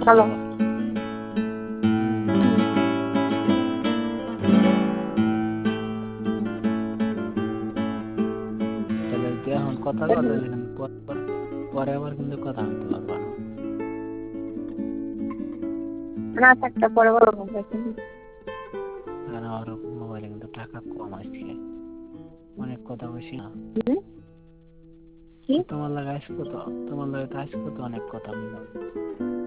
ভালো। তাহলে তুই এখন কথা কথা কিন্তু পরে আবার কিন্তু কথা বলতে পারবা না। না থাকতে পরে বলো। কারণ ওর মোবাইলে কিন্তু টাকা কম আছে, অনেক কথা বলছি না। কি তোমার লাগে আসবো তো, তোমার লাগে তো আসবো তো, অনেক কথা বললাম।